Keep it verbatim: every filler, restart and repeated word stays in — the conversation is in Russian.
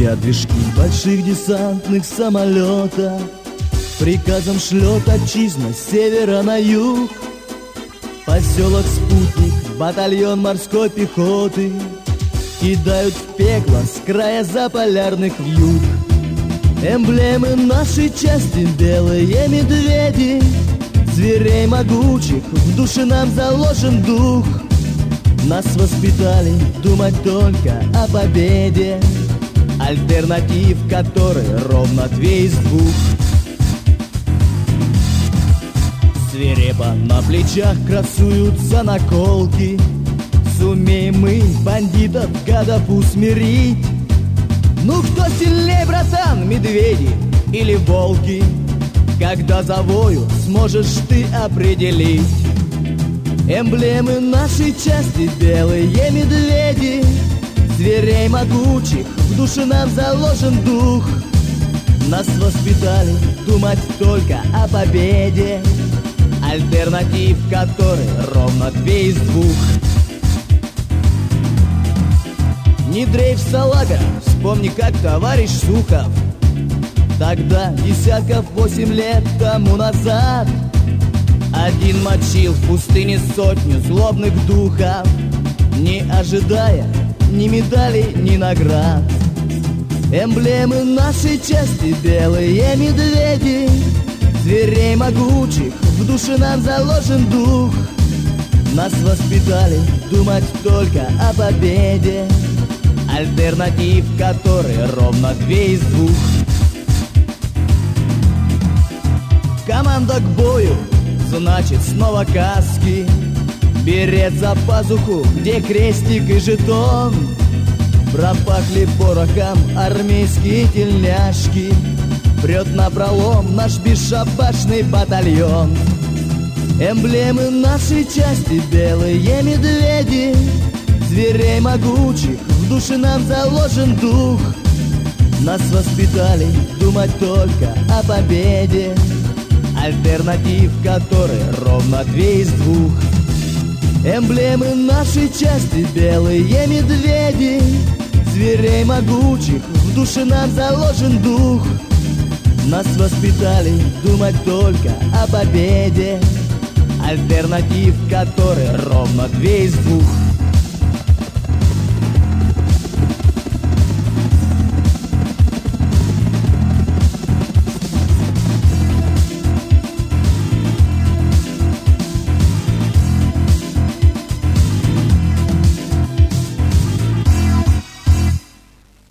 Трещат движки больших десантных самолетов, приказом шлет отчизна с севера на юг. Поселок Спутник, батальон морской пехоты кидают в пекло с края заполярных вьюг. Эмблемы нашей части — белые медведи, зверей могучих в душе нам заложен дух. Нас воспитали думать только о победе, альтернатив которой ровно две из двух. Свирепо на плечах красуются наколки, сумеем мы бандитов, гадов усмирить. Ну кто сильней, братан, медведи или волки? Когда завою, сможешь ты определить. Эмблемы нашей части — белые медведи, зверей могучих в душе нам заложен дух. Нас воспитали думать только о победе, альтернатив которой ровно две из двух. Не дрейф, салага, вспомни, как товарищ Сухов тогда, десятков восемь лет тому назад, один мочил в пустыне сотню злобных духов, не ожидая ни медалей, ни наград. Эмблемы нашей части — белые медведи, зверей могучих в душе нам заложен дух. Нас воспитали думать только о победе, альтернатив которой ровно две из двух. Команда к бою, значит снова каски, берет за пазуху, где крестик и жетон. Пропахли порохом армейские тельняшки, прет напролом наш бесшабашный батальон. Эмблемы нашей части — белые медведи, зверей могучих в душе нам заложен дух. Нас воспитали думать только о победе, альтернатив которой ровно две из двух. Эмблемы нашей части — белые медведи, зверей могучих в душе нам заложен дух. Нас воспитали думать только о победе, альтернатив которой ровно две из двух.